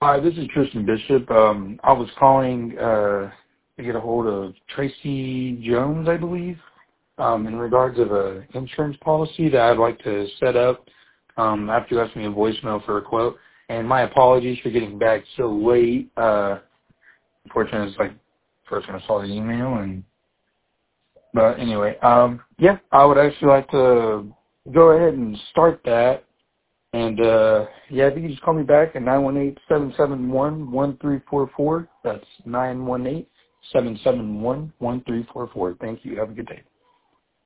Hi, this is Tristan Bishop. I was calling to get a hold of Tracy Jones, I believe, in regards of an insurance policy that I'd like to set up after you left me a voicemail for a quote. And my apologies for getting back so late. Unfortunately, it's like first when I saw the email. But anyway, yeah, I would actually like to go ahead and start that. And, yeah, if you could just call me back at 918-771-1344. That's 918-771-1344. Thank you. Have a good day.